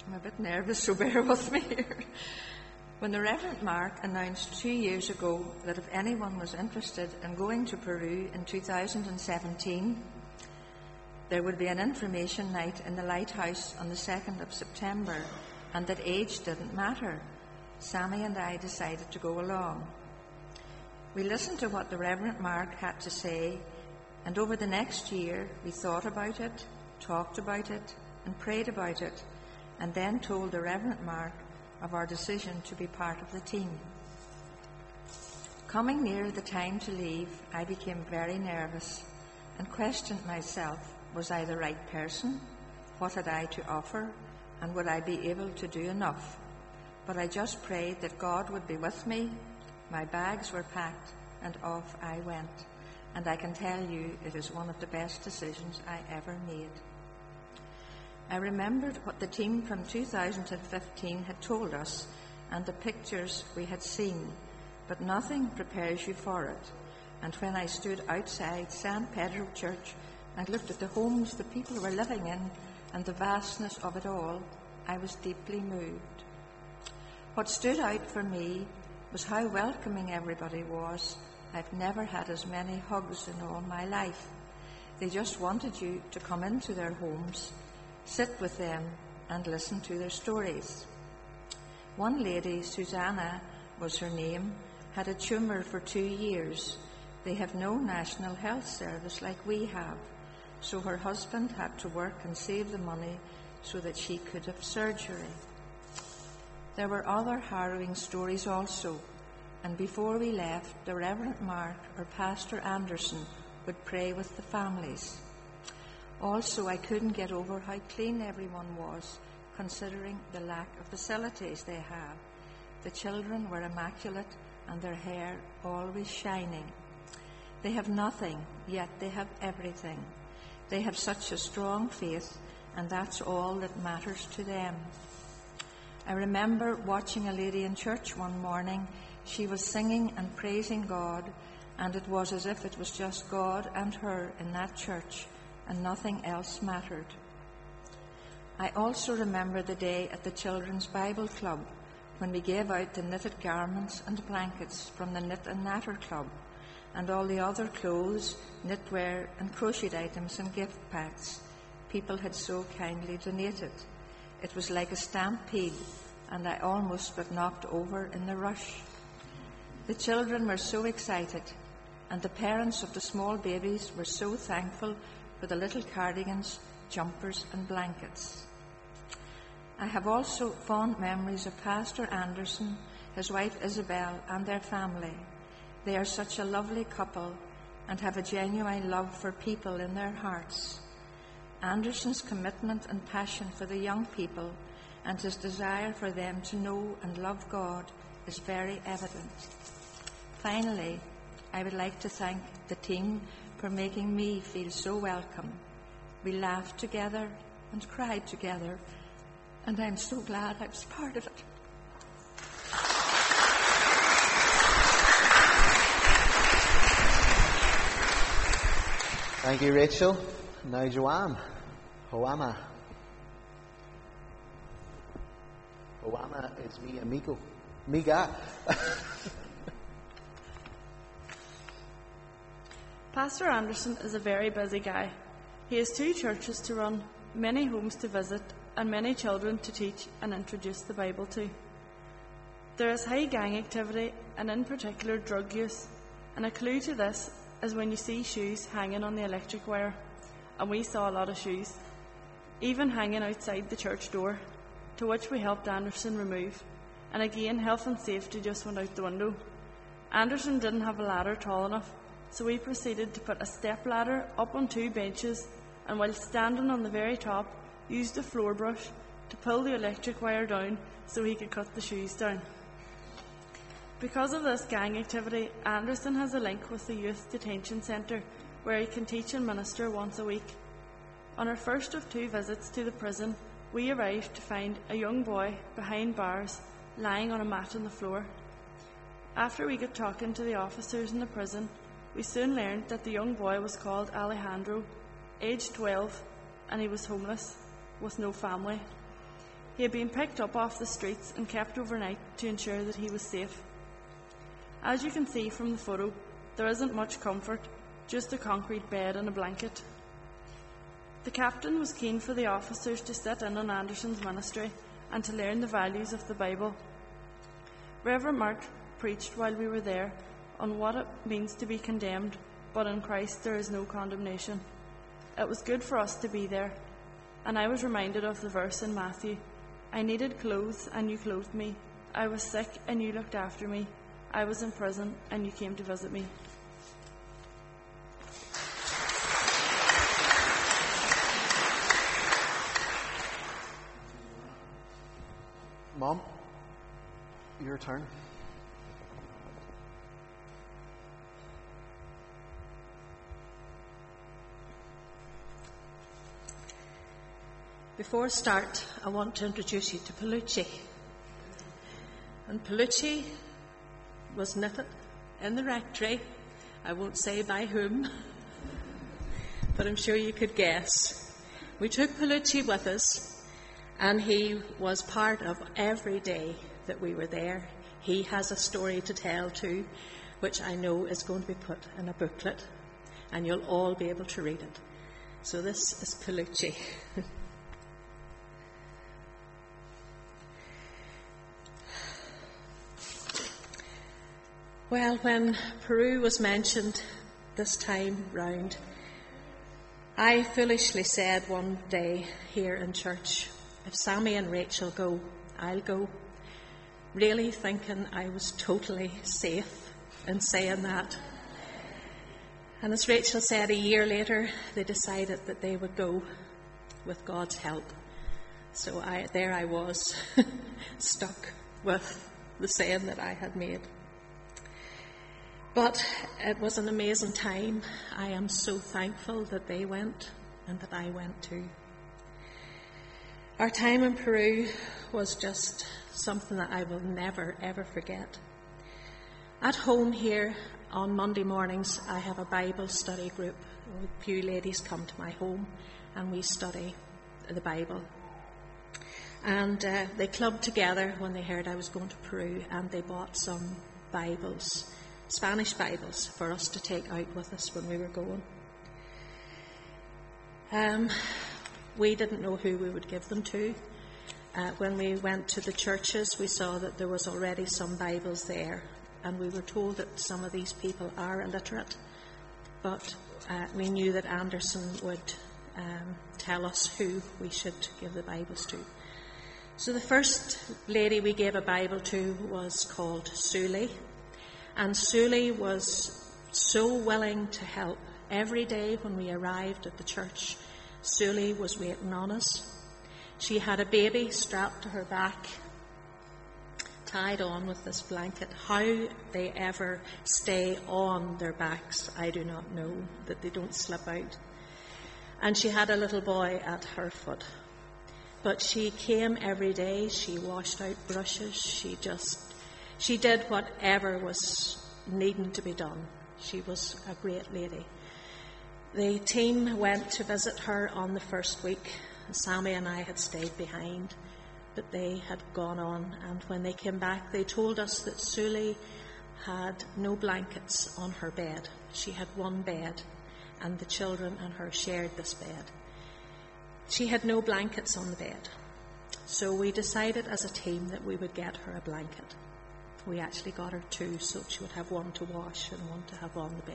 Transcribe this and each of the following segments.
I'm a bit nervous, so bear with me here. When the Reverend Mark announced 2 years ago that if anyone was interested in going to Peru in 2017, there would be an information night in the Lighthouse on the 2nd of September, and that age didn't matter, Sammy and I decided to go along. We listened to what the Reverend Mark had to say, and over the next year we thought about it, talked about it, and prayed about it, and then told the Reverend Mark of our decision to be part of the team. Coming near the time to leave, I became very nervous and questioned myself, was I the right person? What had I to offer? And would I be able to do enough? But I just prayed that God would be with me. My bags were packed and off I went. And I can tell you it is one of the best decisions I ever made. I remembered what the team from 2015 had told us and the pictures we had seen, but nothing prepares you for it. And when I stood outside San Pedro Church and looked at the homes the people were living in and the vastness of it all, I was deeply moved. What stood out for me was how welcoming everybody was. I've never had as many hugs in all my life. They just wanted you to come into their homes, sit with them and listen to their stories. One lady, Susanna was her name, had a tumour for 2 years. They have no national health service like we have, so her husband had to work and save the money so that she could have surgery. There were other harrowing stories also, and before we left, the Reverend Mark or Pastor Anderson would pray with the families. Also, I couldn't get over how clean everyone was, considering the lack of facilities they have. The children were immaculate and their hair always shining. They have nothing, yet they have everything. They have such a strong faith, and that's all that matters to them. I remember watching a lady in church one morning. She was singing and praising God, and it was as if it was just God and her in that church, and nothing else mattered. I also remember the day at the Children's Bible Club when we gave out the knitted garments and blankets from the Knit and Natter Club, and all the other clothes, knitwear and crocheted items and gift packs people had so kindly donated. It was like a stampede, and I almost got knocked over in the rush. The children were so excited, and the parents of the small babies were so thankful for the little cardigans, jumpers and blankets. I have also fond memories of Pastor Anderson, his wife Isabel and their family. They are such a lovely couple and have a genuine love for people in their hearts. Anderson's commitment and passion for the young people and his desire for them to know and love God is very evident. Finally, I would like to thank the team for making me feel so welcome. We laughed together and cried together, and I'm so glad I was part of it. Thank you, Rachel. Now, Joanne. Hoama. Hoama is mi amigo. Miga. Pastor Anderson is a very busy guy. He has 2 churches to run, many homes to visit, and many children to teach and introduce the Bible to. There is high gang activity, and in particular drug use, and a clue to this is when you see shoes hanging on the electric wire, and we saw a lot of shoes, even hanging outside the church door, to which we helped Anderson remove, and again health and safety just went out the window. Anderson didn't have a ladder tall enough, so we proceeded to put a step ladder up on 2 benches, and while standing on the very top, used a floor brush to pull the electric wire down so he could cut the shoes down. Because of this gang activity, Anderson has a link with the Youth Detention Centre, where he can teach and minister once a week. On our first of 2 visits to the prison, we arrived to find a young boy behind bars, lying on a mat on the floor. After we got talking to the officers in the prison, we soon learned that the young boy was called Alejandro, aged 12, and he was homeless, with no family. He had been picked up off the streets and kept overnight to ensure that he was safe. As you can see from the photo, there isn't much comfort, just a concrete bed and a blanket. The captain was keen for the officers to sit in on Anderson's ministry and to learn the values of the Bible. Reverend Mark preached while we were there on what it means to be condemned, but in Christ there is no condemnation. It was good for us to be there, and I was reminded of the verse in Matthew, "I needed clothes, and you clothed me. I was sick, and you looked after me. I was in prison, and you came to visit me." Mom, your turn. Before I start, I want to introduce you to Palucci. And Palucci was knitted in the rectory. I won't say by whom, but I'm sure you could guess. We took Palucci with us, and he was part of every day that we were there. He has a story to tell too, which I know is going to be put in a booklet, and you'll all be able to read it. So this is Palucci. Well, when Peru was mentioned this time round, I foolishly said one day here in church, if Sammy and Rachel go, I'll go. Really thinking I was totally safe in saying that. And as Rachel said, a year later, they decided that they would go with God's help. So there I was, stuck with the saying that I had made. But it was an amazing time. I am so thankful that they went and that I went too. Our time in Peru was just something that I will never, ever forget. At home here on Monday mornings, I have a Bible study group. A few ladies come to my home and we study the Bible. And they clubbed together when they heard I was going to Peru, and they bought some Bibles, Spanish Bibles, for us to take out with us when we were going. We didn't know who we would give them to. When we went to the churches, we saw that there was already some Bibles there, and we were told that some of these people are illiterate, but we knew that Anderson would tell us who we should give the Bibles to. So the first lady we gave a Bible to was called Suli. And Suli was so willing to help. Every day when we arrived at the church, Suli was waiting on us. She had a baby strapped to her back, tied on with this blanket. How they ever stay on their backs, I do not know, that they don't slip out. And she had a little boy at her foot. But she came every day. She washed out brushes. She did whatever was needing to be done. She was a great lady. The team went to visit her on the first week. Sammy and I had stayed behind, but they had gone on. And when they came back, they told us that Suli had no blankets on her bed. She had one bed, and the children and her shared this bed. She had no blankets on the bed. So we decided as a team that we would get her a blanket. We actually got her two, so she would have one to wash and one to have on the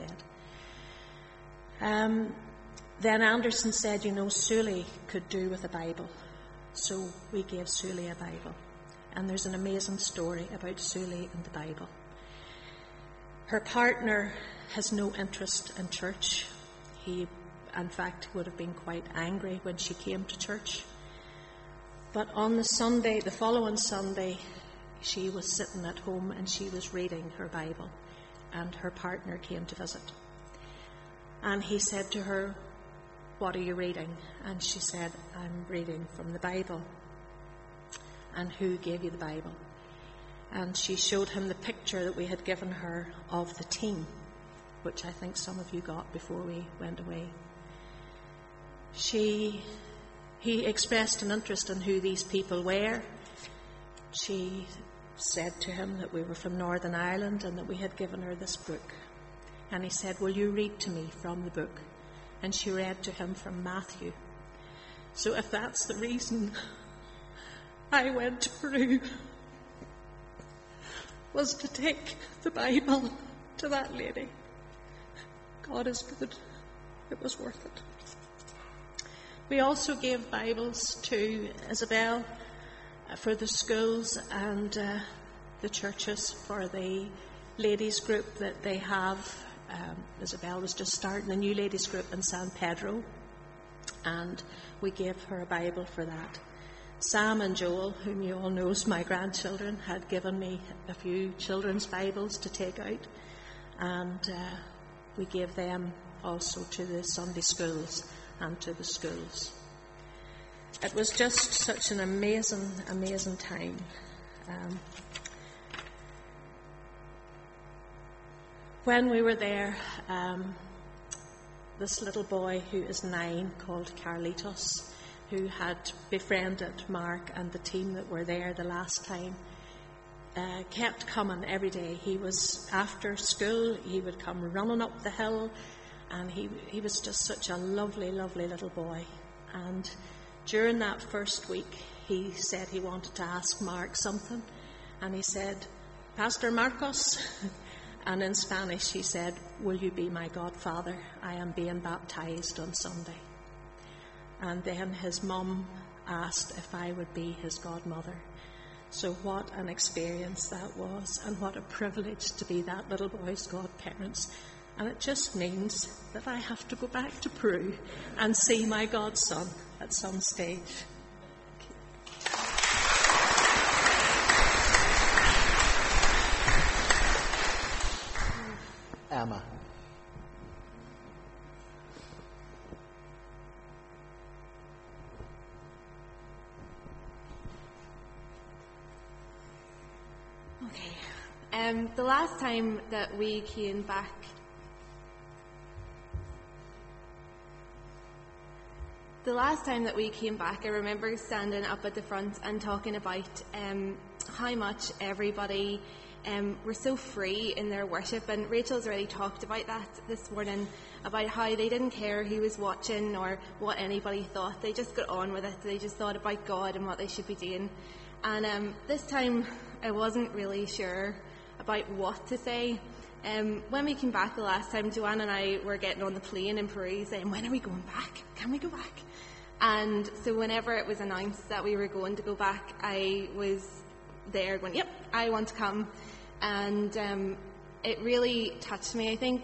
bed. Then Anderson said, Suli could do with a Bible. So we gave Suli a Bible. And there's an amazing story about Suli and the Bible. Her partner has no interest in church. He, in fact, would have been quite angry when she came to church. But on the following Sunday, she was sitting at home and she was reading her Bible, and her partner came to visit. And he said to her, "What are you reading?" And she said, "I'm reading from the Bible." "And who gave you the Bible?" And she showed him the picture that we had given her of the team, which I think some of you got before we went away. She he expressed an interest in who these people were. She said to him that we were from Northern Ireland and that we had given her this book. And he said, "Will you read to me from the book?" And she read to him from Matthew. So if that's the reason I went to Peru, was to take the Bible to that lady, God is good. It was worth it. We also gave Bibles to Isabel for the schools and the churches for the ladies group that they have. Isabel was just starting a new ladies group in San Pedro, and we gave her a Bible for that. Sam and Joel, whom you all know as my grandchildren, had given me a few children's Bibles to take out, and we gave them also to the Sunday schools and to the schools. It was just such an amazing, amazing time. When we were there, this little boy who is 9, called Carlitos, who had befriended Mark and the team that were there the last time, kept coming every day. He was, after school, he would come running up the hill, and he was just such a lovely, lovely little boy. And during that first week, he said he wanted to ask Mark something, and he said, "Pastor Marcos," and in Spanish he said, "Will you be my godfather? I am being baptized on Sunday." And then his mum asked if I would be his godmother. So what an experience that was, and what a privilege to be that little boy's godparents. And it just means that I have to go back to Peru and see my godson at some stage. Emma. Okay. The last time that we came back, I remember standing up at the front and talking about how much everybody were so free in their worship. And Rachel's already talked about that this morning, about how they didn't care who was watching or what anybody thought. They just got on with it. They just thought about God and what they should be doing. And this time I wasn't really sure about what to say. When we came back the last time, Joanne and I were getting on the plane in Peru saying, "When are we going back? Can we go back?" And so whenever it was announced that we were going to go back, I was there going, "Yep, I want to come." And it really touched me. I think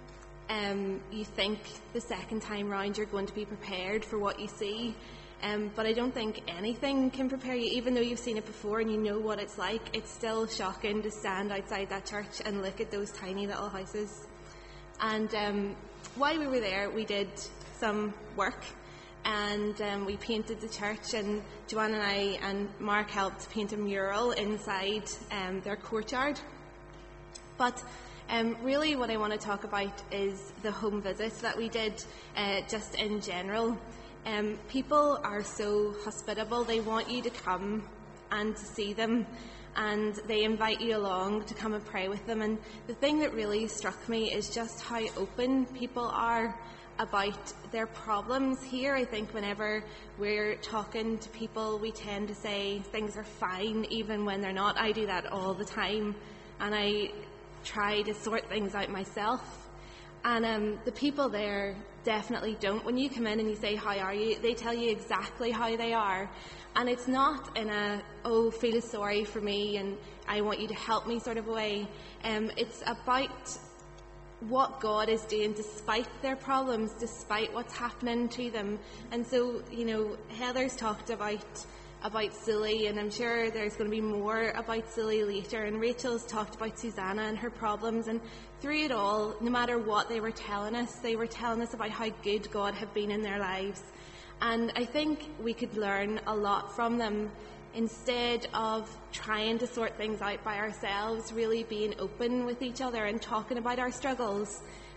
you think the second time round you're going to be prepared for what you see, but I don't think anything can prepare you. Even though you've seen it before and you know what it's like, it's still shocking to stand outside that church and look at those tiny little houses. And while we were there, we did some work. And we painted the church, and Joanne and I and Mark helped paint a mural inside their courtyard. But really what I want to talk about is the home visits that we did, just in general. People are so hospitable. They want you to come and to see them, and they invite you along to come and pray with them. And the thing that really struck me is just how open people are about their problems here. I think whenever we're talking to people, we tend to say things are fine even when they're not. I do that all the time, and I try to sort things out myself. And the people there definitely don't. When you come in and you say, "How are you?" they tell you exactly how they are. And it's not in a, "Oh, feel sorry for me and I want you to help me" sort of way. It's about what God is doing despite their problems, despite what's happening to them. And so, Heather's talked about Sully, and I'm sure there's going to be more about Sully later. And Rachel's talked about Susanna and her problems. And through it all, no matter what they were telling us about how good God had been in their lives. And I think we could learn a lot from them. Instead of trying to sort things out by ourselves, really being open with each other and talking about our struggles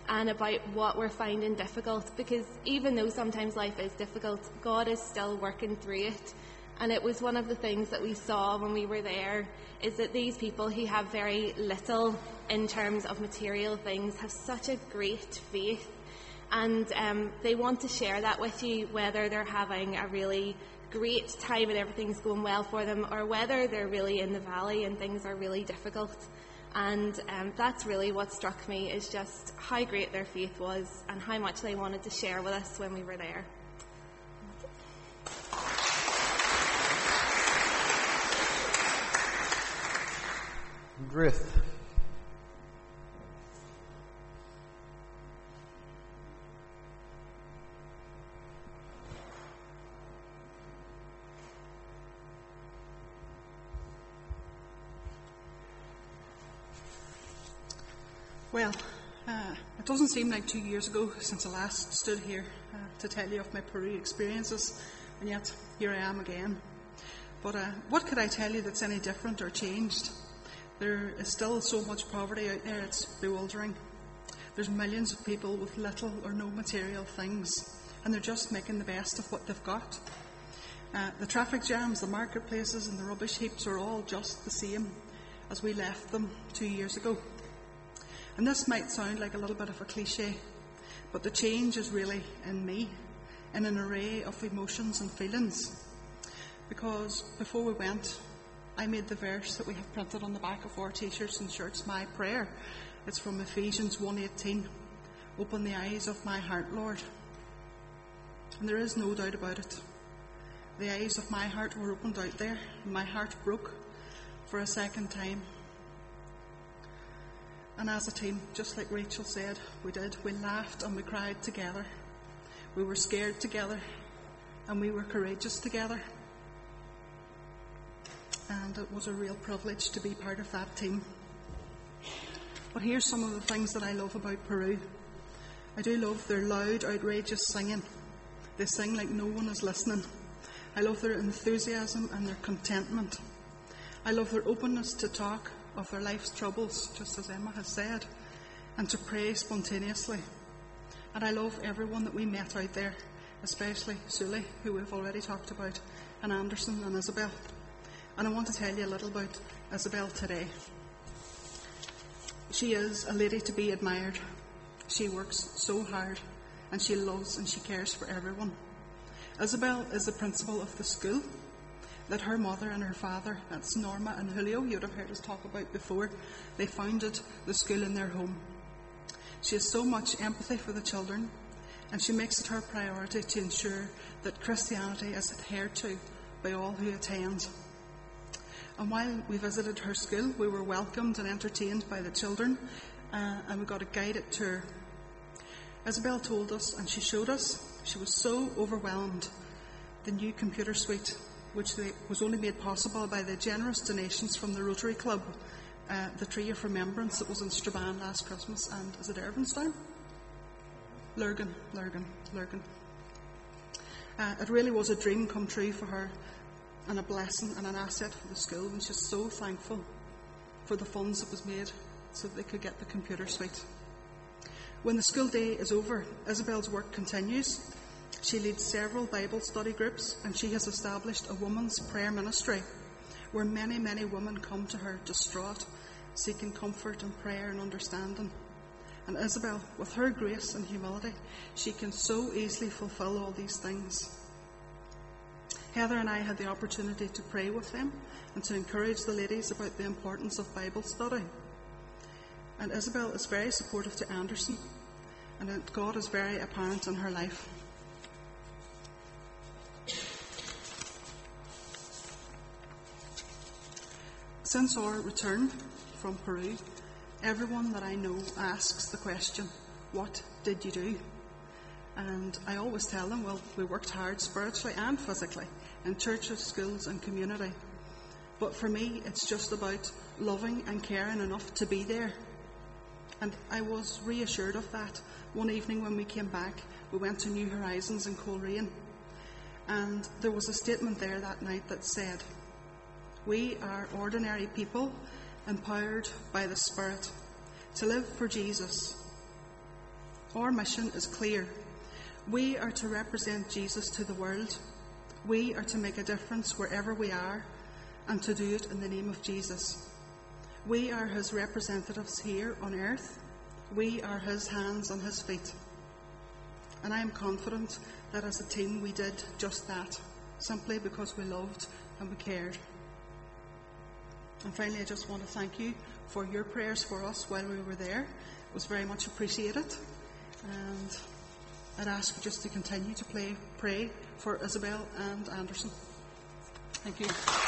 and about what we're finding difficult, because even though sometimes life is difficult, God is still working through it. And it was one of the things that we saw when we were there, is that these people who have very little in terms of material things have such a great faith, and they want to share that with you, whether they're having a really great time and everything's going well for them, or whether they're really in the valley and things are really difficult. And that's really what struck me, is just how great their faith was and how much they wanted to share with us when we were there. Ruth. Well, it doesn't seem like 2 years ago since I last stood here to tell you of my Peru experiences, and yet here I am again. But what could I tell you that's any different or changed? There is still so much poverty out there, it's bewildering. There's millions of people with little or no material things, and they're just making the best of what they've got. The traffic jams, the marketplaces and the rubbish heaps are all just the same as we left them 2 years ago. And this might sound like a little bit of a cliche, but the change is really in me, in an array of emotions and feelings. Because before we went, I made the verse that we have printed on the back of our t-shirts and shirts my prayer. It's from Ephesians 1:18. Open the eyes of my heart, Lord. And there is no doubt about it. The eyes of my heart were opened out there, and my heart broke for a second time. And as a team, just like Rachel said, we did. We laughed and we cried together. We were scared together, and we were courageous together. And it was a real privilege to be part of that team. But here's some of the things that I love about Peru. I do love their loud, outrageous singing. They sing like no one is listening. I love their enthusiasm and their contentment. I love their openness to talk of their life's troubles, just as Emma has said, and to pray spontaneously. And I love everyone that we met out there, especially Sully, who we've already talked about, and Anderson and Isabel. And I want to tell you a little about Isabel today. She is a lady to be admired. She works so hard, and she loves and she cares for everyone. Isabel is the principal of the school that her mother and her father, that's Norma and Julio, you would have heard us talk about before, they founded the school in their home. She has so much empathy for the children, and she makes it her priority to ensure that Christianity is adhered to by all who attend. And while we visited her school, we were welcomed and entertained by the children, and we got a guided tour. Isabel told us, and she showed us, she was so overwhelmed. The new computer suite, which was only made possible by the generous donations from the Rotary Club, the Tree of Remembrance that was in Strabane last Christmas, and is it Irvinstown? Lurgan. It really was a dream come true for her, and a blessing and an asset for the school, and she's so thankful for the funds that was made so that they could get the computer suite. When the school day is over, Isabel's work continues. She leads several Bible study groups, and she has established a women's prayer ministry where many, many women come to her distraught, seeking comfort and prayer and understanding. And Isabel, with her grace and humility, she can so easily fulfill all these things. Heather and I had the opportunity to pray with them and to encourage the ladies about the importance of Bible study. And Isabel is very supportive to Anderson, and God is very apparent in her life. Since our return from Peru, everyone that I know asks the question, what did you do? And I always tell them, well, we worked hard spiritually and physically in churches, schools and community. But for me, it's just about loving and caring enough to be there. And I was reassured of that. One evening when we came back, we went to New Horizons in Coleraine. And there was a statement there that night that said, we are ordinary people empowered by the Spirit to live for Jesus Our mission is clear. We are to represent Jesus to the world. We are to make a difference wherever we are, and to do it in the name of Jesus. We are his representatives here on earth. We are his hands and his feet. And I am confident that as a team we did just that, simply because we loved and we cared. And finally, I just want to thank you for your prayers for us while we were there. It was very much appreciated. And I'd ask you just to continue to pray for Isabel and Anderson. Thank you.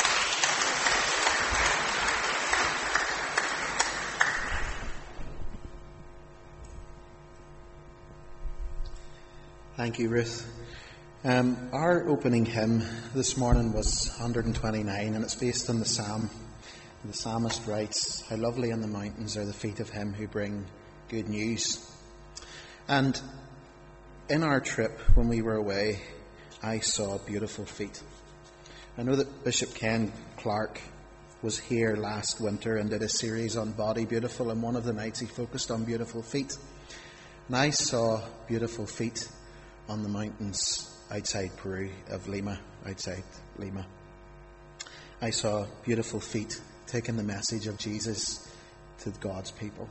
Thank you, Ruth. Our opening hymn this morning was 129, and it's based on the Psalm. The psalmist writes, "How lovely in the mountains are the feet of him who bring good news." And in our trip, when we were away, I saw beautiful feet. I know that Bishop Ken Clark was here last winter and did a series on Body Beautiful, and one of the nights he focused on beautiful feet. And I saw beautiful feet on the mountains outside Peru, of Lima, outside Lima. I saw beautiful feet taking the message of Jesus to God's people.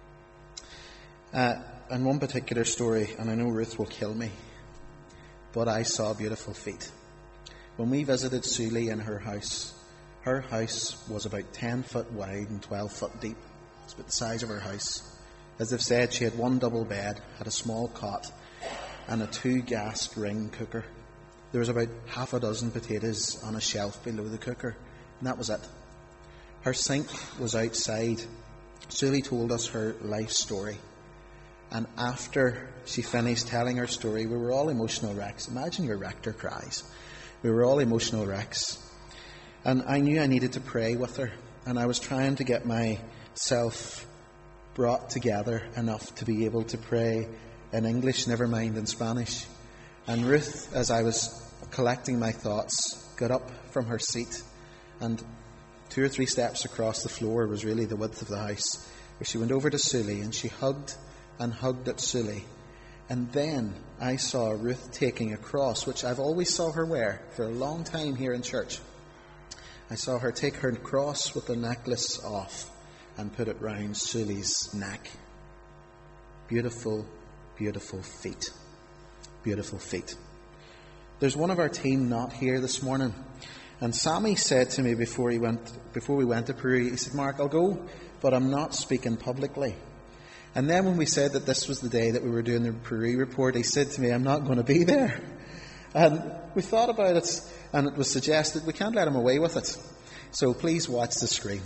And one particular story, and I know Ruth will kill me, but I saw beautiful feet. When we visited Suli in her house was about 10 foot wide and 12 foot deep. It's about the size of her house. As they've said, she had one double bed, had a small cot, and a 2-gas ring cooker. There was about half a dozen potatoes on a shelf below the cooker, and that was it. Her sink was outside. Suli told us her life story. And after she finished telling her story, we were all emotional wrecks. Imagine your rector cries. We were all emotional wrecks. And I knew I needed to pray with her. And I was trying to get myself brought together enough to be able to pray in English, never mind in Spanish. And Ruth, as I was collecting my thoughts, got up from her seat, and 2 or 3 steps across the floor was really the width of the house, where she went over to Suli and she hugged at Suli. And then I saw Ruth taking a cross, which I've always saw her wear for a long time here in church. I saw her take her cross with the necklace off and put it round Suli's neck. Beautiful, beautiful feet. Beautiful feet. There's one of our team not here this morning. And Sammy said to me before we went to Peru, he said, "Mark, I'll go, but I'm not speaking publicly." And then when we said that this was the day that we were doing the Peru report, he said to me, "I'm not going to be there." And we thought about it, and it was suggested we can't let him away with it. So please watch the screen.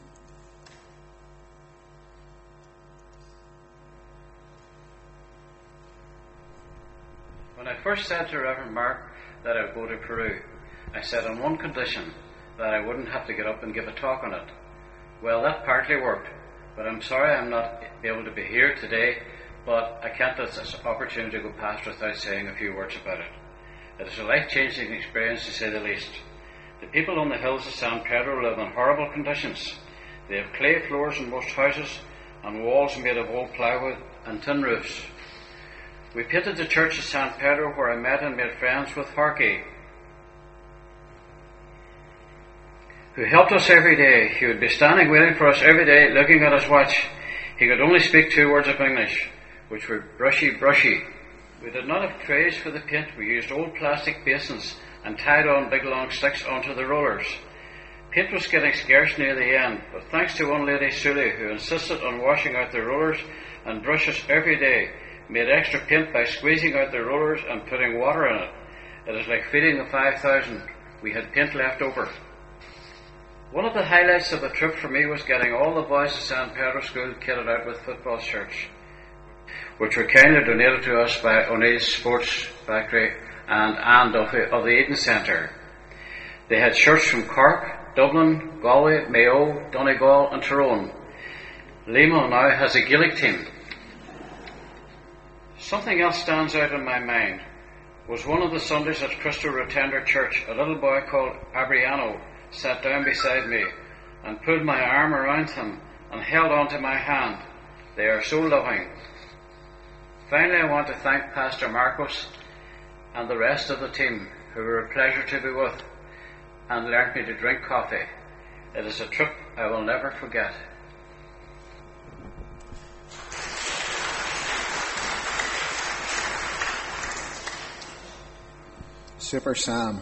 When I first said to Reverend Mark that I would go to Peru, I said on one condition, that I wouldn't have to get up and give a talk on it. Well, that partly worked, but I'm sorry I'm not able to be here today, but I can't let this opportunity go past without saying a few words about it. It is a life-changing experience, to say the least. The people on the hills of San Pedro live in horrible conditions. They have clay floors in most houses and walls made of old plywood and tin roofs. We painted the church of San Pedro, where I met and made friends with Harkey, who helped us every day. He would be standing waiting for us every day, looking at his watch. He could only speak 2 words of English, which were brushy, brushy. We did not have trays for the paint. We used old plastic basins and tied on big long sticks onto the rollers. Paint was getting scarce near the end, but thanks to one lady, Suli, who insisted on washing out the rollers and brushes every day, made extra paint by squeezing out the rollers and putting water in it. It is like feeding the 5,000. We had paint left over. One of the highlights of the trip for me was getting all the boys at San Pedro School kitted out with football shirts, which were kindly donated to us by O'Neill's Sports Factory and Anne Duffy of the Eden Centre. They had shirts from Cork, Dublin, Galway, Mayo, Donegal and Tyrone. Lima now has a Gaelic team. Something else stands out in my mind. Was one of the Sundays at Cristo Rotunda Church, a little boy called Abriano sat down beside me and put my arm around him and held on to my hand. They are so loving. Finally, I want to thank Pastor Marcos and the rest of the team, who were a pleasure to be with and learnt me to drink coffee. It is a trip I will never forget. Super Sam.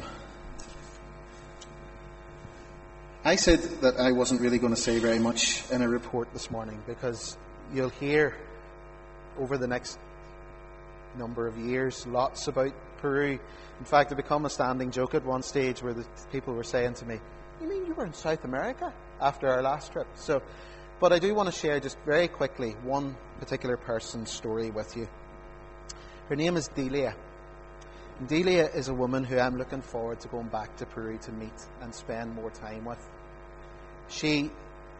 I said that I wasn't really going to say very much in a report this morning, because you'll hear over the next number of years lots about Peru. In fact, it became a standing joke at one stage where the people were saying to me, "You mean you were in South America after our last trip?" But I do want to share just very quickly one particular person's story with you. Her name is Delia. Delia is a woman who I'm looking forward to going back to Peru to meet and spend more time with. She,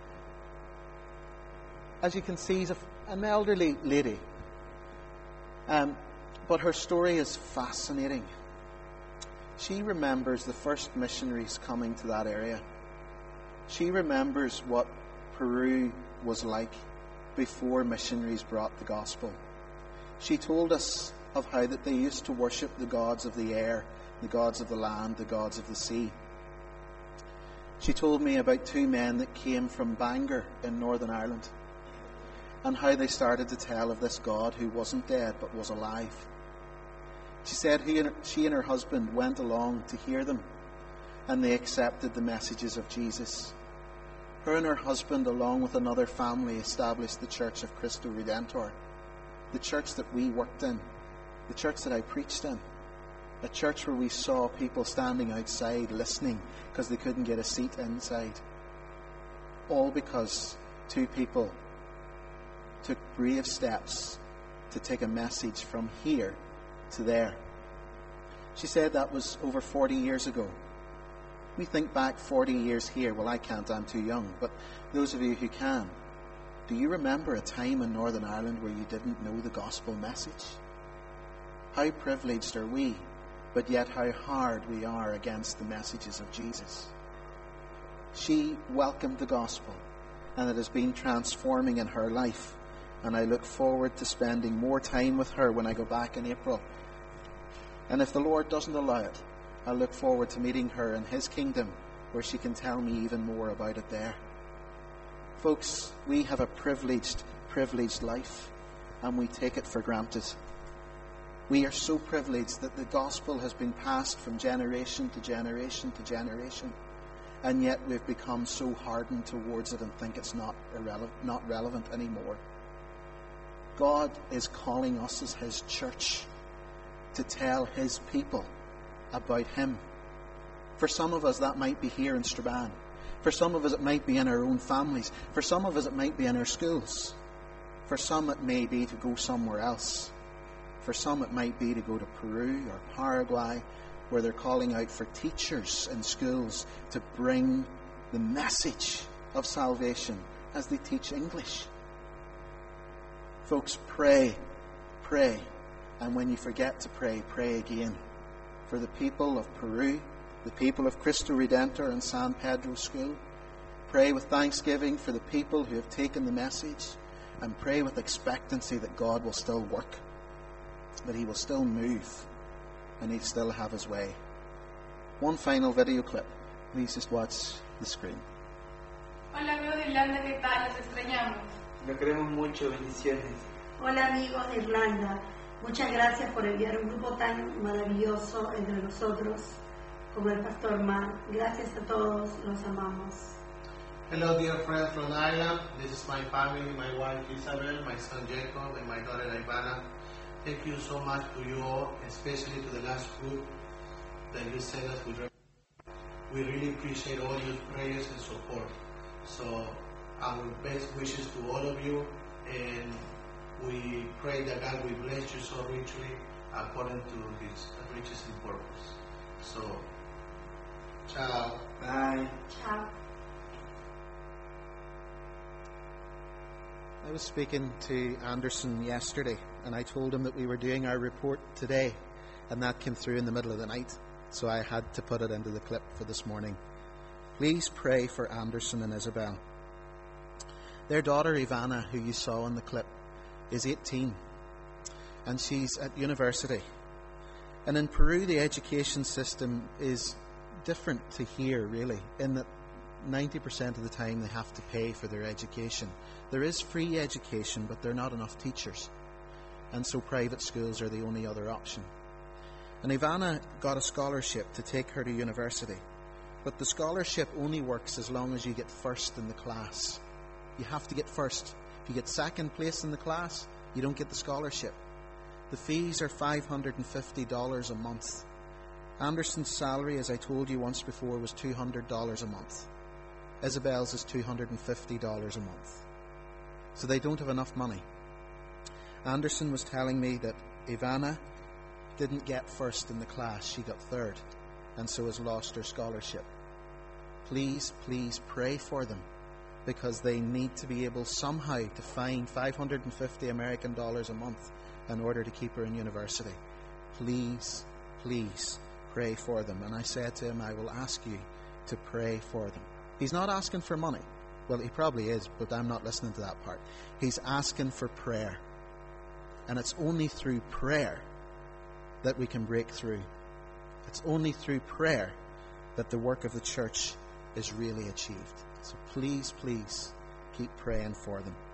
as you can see, is an elderly lady. But her story is fascinating. She remembers the first missionaries coming to that area. She remembers what Peru was like before missionaries brought the gospel. She told us of how that they used to worship the gods of the air, the gods of the land, the gods of the sea. She told me about two men that came from Bangor in Northern Ireland, and how they started to tell of this God who wasn't dead but was alive. She said she and her husband went along to hear them, and they accepted the messages of Jesus. Her and her husband, along with another family, established the Church of Cristo Redentor, the church that we worked in, the church that I preached in, a church where we saw people standing outside listening because they couldn't get a seat inside. All because two people took brave steps to take a message from here to there. She said that was over 40 years ago. We think back 40 years here. Well, I can't, I'm too young. But those of you who can, do you remember a time in Northern Ireland where you didn't know the gospel message? How privileged are we, but yet how hard we are against the messages of Jesus. She welcomed the gospel, and it has been transforming in her life. And I look forward to spending more time with her when I go back in April. And if the Lord doesn't allow it, I look forward to meeting her in His kingdom, where she can tell me even more about it there. Folks, we have a privileged life, and we take it for granted. We are so privileged that the gospel has been passed from generation to generation to generation, and yet we've become so hardened towards it and think it's not relevant anymore. God is calling us as His church to tell His people about Him. For some of us, that might be here in Strabane. For some of us, it might be in our own families. For some of us, it might be in our schools. For some, it may be to go somewhere else. For some, it might be to go to Peru or Paraguay, where they're calling out for teachers in schools to bring the message of salvation as they teach English. Folks, pray. And when you forget to pray, pray again. For the people of Peru, the people of Cristo Redentor and San Pedro School. Pray with thanksgiving for the people who have taken the message. And pray with expectancy that God will still work, that He will still move, and He'll still have His way. One final video clip. Please just watch the screen. Hola amigos de Irlanda, ¿qué tal? Los extrañamos. Lo queremos mucho, bendiciones. Hola amigos de Irlanda, muchas gracias por enviar un grupo tan maravilloso entre nosotros como el Pastor Mark. Gracias a todos, los amamos. Hello dear friends from Ireland, this is my family, my wife Isabel, my son Jacob and my daughter Ivana. Thank you so much to you all, especially to the last group that you sent us with. We really appreciate all your prayers and support. So our best wishes to all of you, and we pray that God will bless you so richly according to His riches and purpose. So, ciao. Bye. Ciao. I was speaking to Anderson yesterday, and I told him that we were doing our report today, and that came through in the middle of the night, so I had to put it into the clip for this morning. Please pray for Anderson and Isabel. Their daughter Ivana, who you saw in the clip, is 18. and she's at university. And in Peru, the education system is different to here, really, in that 90% of the time they have to pay for their education. There is free education, but there are not enough teachers. And so private schools are the only other option. And Ivana got a scholarship to take her to university. But the scholarship only works as long as you get first in the class. You have to get first. If you get second place in the class, you don't get the scholarship. The fees are $550 a month. Anderson's salary, as I told you once before, was $200 a month. Isabel's is $250 a month. So they don't have enough money. Anderson was telling me that Ivana didn't get first in the class, she got third, and so has lost her scholarship. Please, please pray for them, because they need to be able somehow to find $550 American a month in order to keep her in university. Please, please pray for them. And I said to him, I will ask you to pray for them. He's not asking for money. Well, he probably is, but I'm not listening to that part. He's asking for prayer. And it's only through prayer that we can break through. It's only through prayer that the work of the church is really achieved. So please, please keep praying for them.